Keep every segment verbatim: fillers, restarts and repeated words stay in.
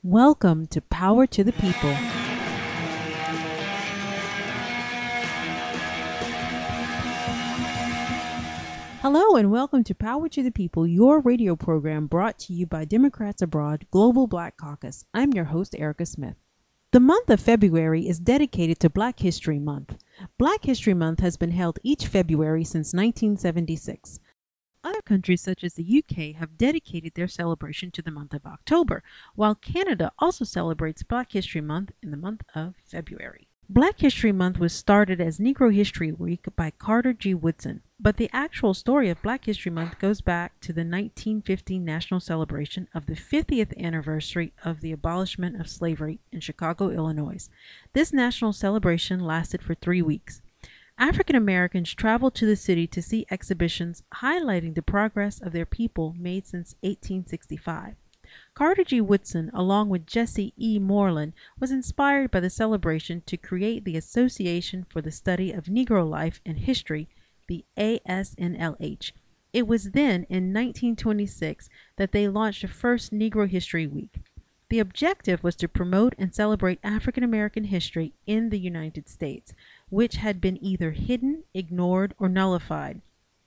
Welcome to Power to the People. Hello and welcome to Power to the People, your radio program brought to you by Democrats Abroad Global Black Caucus. I'm your host, Erica Smith. The month of February is dedicated to Black History Month. Black History Month has been held each February since nineteen seventy-six. Other countries such as the U K have dedicated their celebration to the month of October, while Canada also celebrates Black History Month in the month of February. Black History Month was started as Negro History Week by Carter G. Woodson, but the actual story of Black History Month goes back to the nineteen fifteen national celebration of the fiftieth anniversary of the abolishment of slavery in Chicago, Illinois. This national celebration lasted for three weeks. African Americans traveled to the city to see exhibitions highlighting the progress of their people made since eighteen sixty-five. Carter G. Woodson, along with Jesse E. Moreland, was inspired by the celebration to create the Association for the Study of Negro Life and History, the A S N L H. It was then, in nineteen twenty-six, that they launched the first Negro History Week. The objective was to promote and celebrate African American history in the United States, which had been either hidden, ignored, or nullified.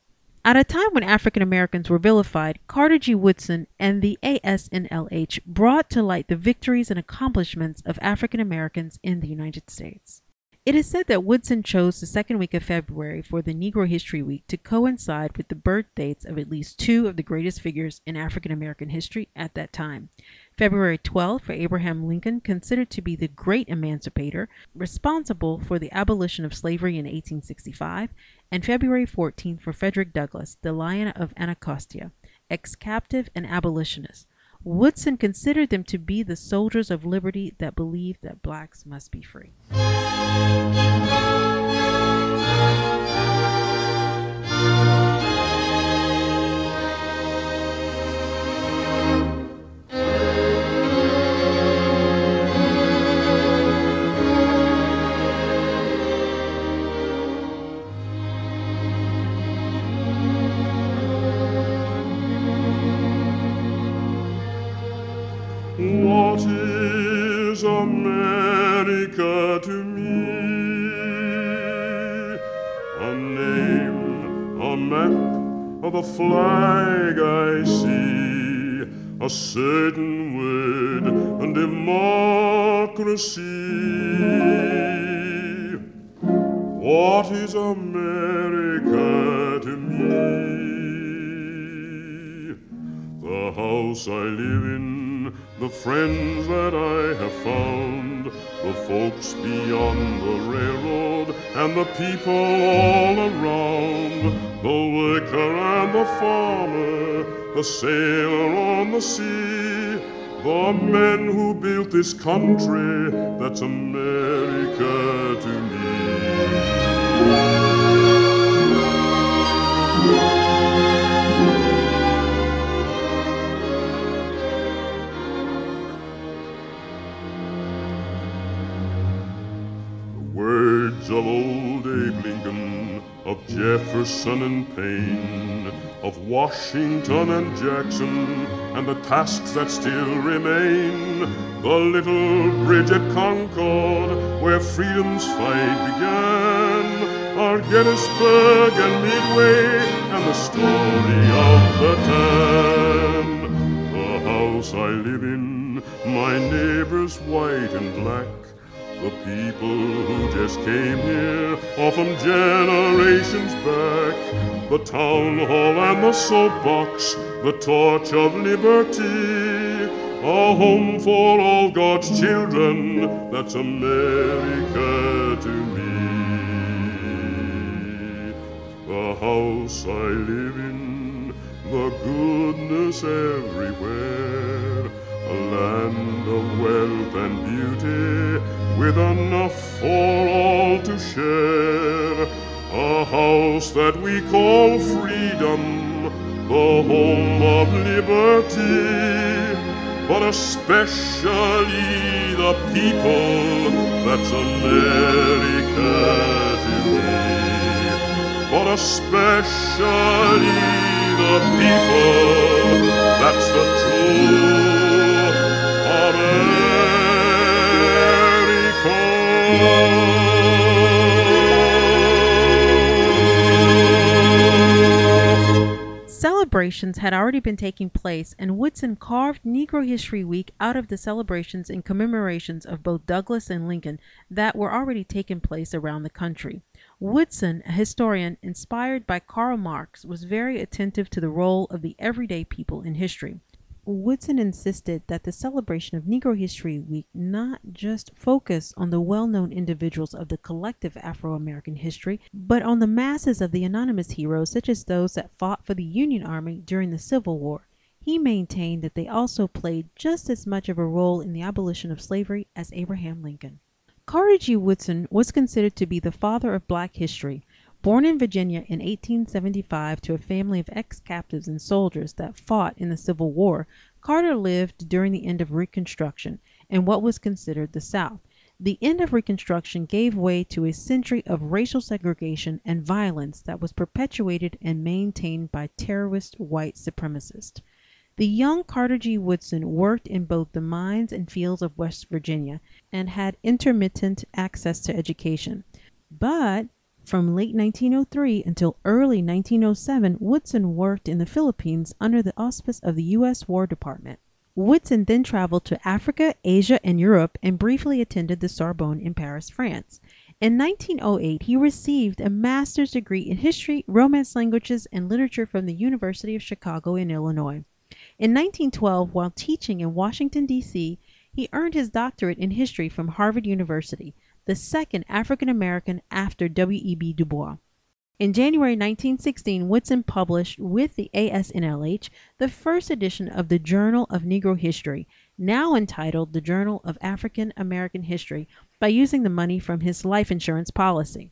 At a time when African Americans were vilified, Carter G. Woodson and the A S N L H brought to light the victories and accomplishments of African Americans in the United States. It is said that Woodson chose the second week of February for the Negro History Week to coincide with the birth dates of at least two of the greatest figures in African American history at that time. February twelfth for Abraham Lincoln, considered to be the great emancipator, responsible for the abolition of slavery in eighteen sixty-five, and February fourteenth for Frederick Douglass, the Lion of Anacostia, ex-captive and abolitionist. Woodson considered them to be the soldiers of liberty that believed that blacks must be free. What is America to me? A name, a map of a flag I see, a certain word, and democracy. What is America to me? The house I live in, the friends that I have found, the folks beyond the railroad, and the people all around, the worker and the farmer, the sailor on the sea, the men who built this country, that's America to me. Words of old Abe Lincoln, of Jefferson and Payne, of Washington and Jackson, and the tasks that still remain. The little bridge at Concord, where freedom's fight began, our Gettysburg and Midway, and the story of the tan. The house I live in, my neighbors white and black, the people who just came here, often generations back, the town hall and the soapbox, the torch of liberty, a home for all God's children, that's America to me. The house I live in, the goodness everywhere, a land of wealth and beauty, with enough for all to share, a house that we call freedom, the home of liberty, but especially the people, that's America to me. But especially the people, that's the true America. had already been taking place, and Woodson carved Negro History Week out of the celebrations and commemorations of both Douglass and Lincoln that were already taking place around the country. Woodson, a historian inspired by Karl Marx, was very attentive to the role of the everyday people in history. Woodson insisted that the celebration of Negro History Week not just focus on the well-known individuals of the collective Afro-American history, but on the masses of the anonymous heroes such as those that fought for the Union Army during the Civil War. He maintained that they also played just as much of a role in the abolition of slavery as Abraham Lincoln. Carter G. Woodson was considered to be the father of Black history. Born in Virginia in eighteen seventy-five to a family of ex-captives and soldiers that fought in the Civil War, Carter lived during the end of Reconstruction and what was considered the South. The end of Reconstruction gave way to a century of racial segregation and violence that was perpetuated and maintained by terrorist white supremacists. The young Carter G. Woodson worked in both the mines and fields of West Virginia and had intermittent access to education. But from late nineteen oh three until early nineteen oh seven, Woodson worked in the Philippines under the auspice of the U S War Department. Woodson then traveled to Africa, Asia, and Europe and briefly attended the Sorbonne in Paris, France. In nineteen oh eight, he received a master's degree in history, Romance languages, and literature from the University of Chicago in Illinois. In nineteen twelve, while teaching in Washington, D C, he earned his doctorate in history from Harvard University, the second African American after W E B Du Bois. In January nineteen sixteen, Woodson published with the A S N L H the first edition of the Journal of Negro History, now entitled the Journal of African American History, by using the money from his life insurance policy.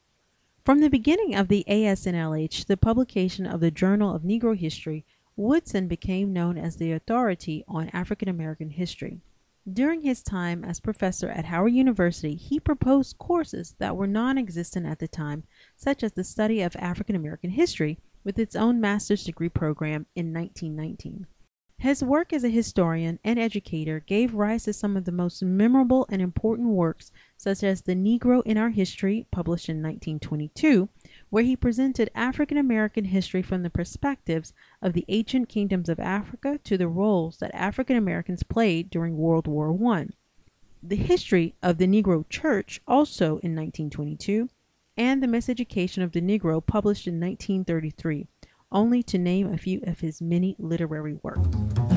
From the beginning of the A S N L H, the publication of the Journal of Negro History, Woodson became known as the authority on African American history. During his time as professor at Howard University, he proposed courses that were non-existent at the time, such as the study of African American history, with its own master's degree program in nineteen nineteen. His work as a historian and educator gave rise to some of the most memorable and important works, such as The Negro in Our History, published in nineteen twenty-two, where he presented African American history from the perspectives of the ancient kingdoms of Africa to the roles that African Americans played during World War One. The History of the Negro Church, also in nineteen twenty-two, and The Miseducation of the Negro, published in nineteen thirty-three, only to name a few of his many literary works.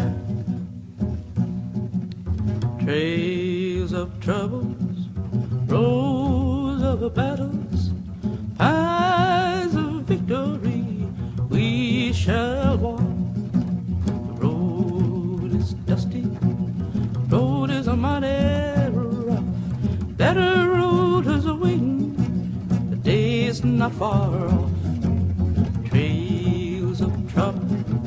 Trails of troubles, rows of battles, paths of victory we shall walk. The road is dusty, the road is a mighty rough. That road is waiting, the day is not far off. Trails of trouble,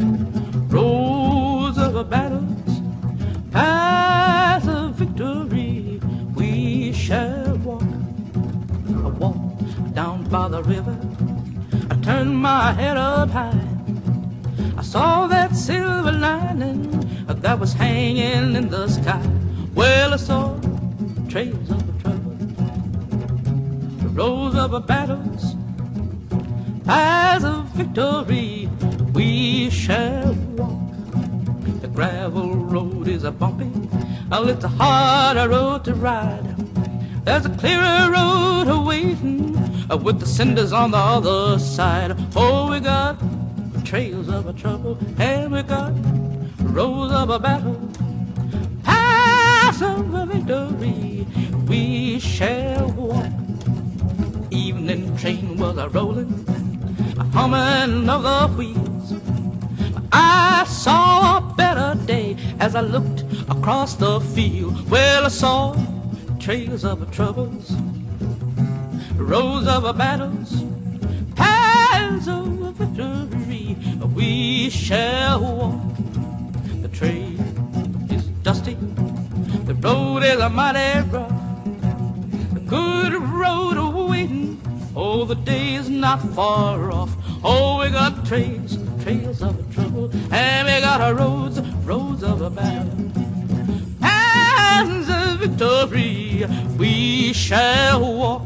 roads of battles, paths of victory we shall walk. I walked down by the river, I turned my head up high. I saw that silver lining that was hanging in the sky. Well, I saw trails of trouble, the roads of battles, paths of victory we shall walk. The gravel road is a bumpy, oh, it's a harder road to ride. There's a clearer road awaiting, uh, with the cinders on the other side. Oh, we got trails of a trouble, and we got roads of a battle, paths of a victory we shall walk. Evening train was a rolling, a humming of the wheels. I saw a better day as I looked across the field. Well, I saw trails of troubles, roads of battles, paths of victory we shall walk. The trail is dusty, the road is a mighty rough. A good road waiting, oh, the day is not far off. Oh, we got trails, trails of trouble, and we got our roads, roads of a battle, paths of victory we shall walk.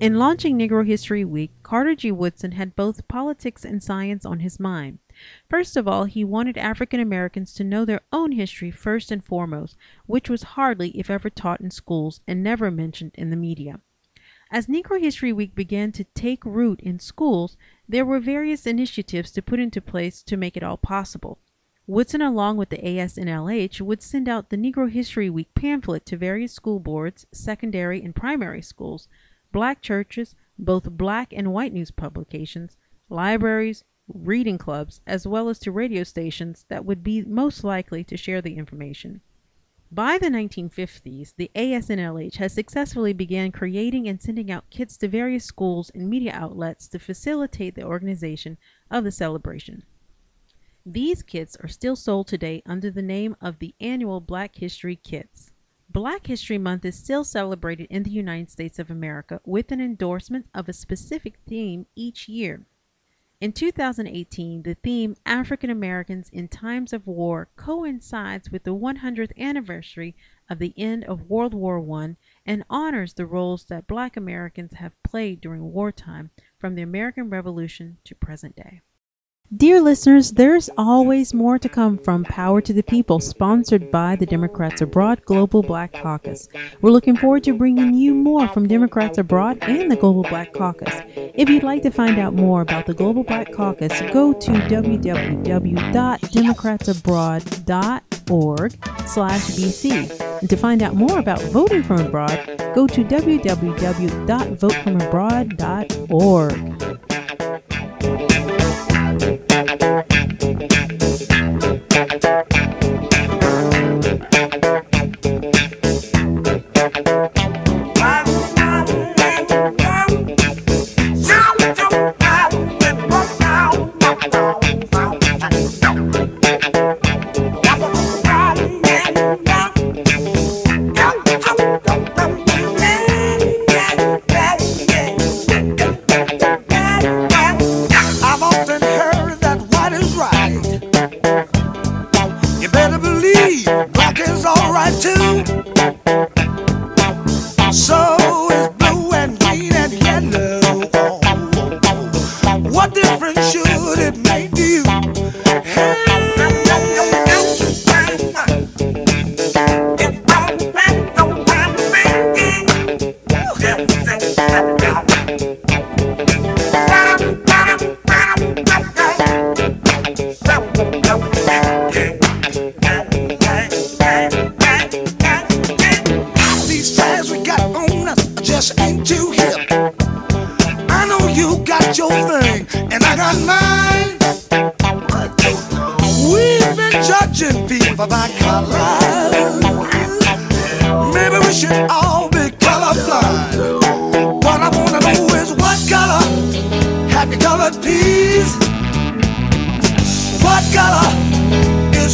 In launching Negro History Week, Carter G. Woodson had both politics and science on his mind. First of all, he wanted African Americans to know their own history first and foremost, which was hardly, if ever, taught in schools and never mentioned in the media. As Negro History Week began to take root in schools, there were various initiatives to put into place to make it all possible. Woodson, along with the A S N L H, would send out the Negro History Week pamphlet to various school boards, secondary and primary schools, black churches, both black and white news publications, libraries, reading clubs, as well as to radio stations that would be most likely to share the information. By the nineteen fifties, the A S N L H has successfully began creating and sending out kits to various schools and media outlets to facilitate the organization of the celebration. These kits are still sold today under the name of the annual Black History Kits. Black History Month is still celebrated in the United States of America with an endorsement of a specific theme each year. In two thousand eighteen, the theme African Americans in Times of War coincides with the one hundredth anniversary of the end of World War One and honors the roles that Black Americans have played during wartime from the American Revolution to present day. Dear listeners, there's always more to come from Power to the People, sponsored by the Democrats Abroad Global Black Caucus. We're looking forward to bringing you more from Democrats Abroad and the Global Black Caucus. If you'd like to find out more about the Global Black Caucus, go to w w w dot democrats abroad dot org slash b c. And to find out more about voting from abroad, go to w w w dot vote from abroad dot org.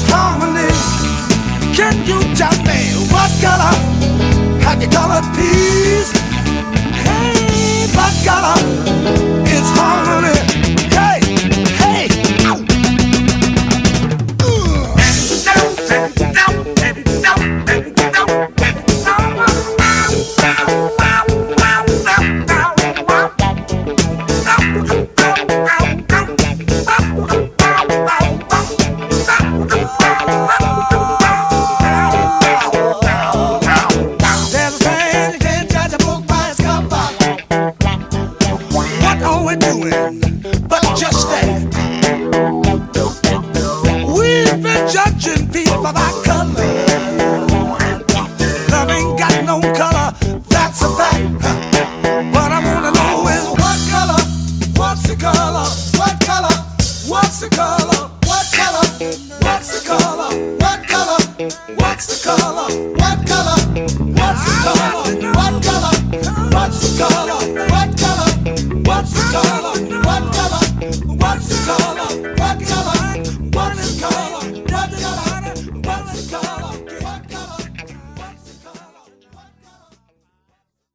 Can you tell me what color have you colored peas?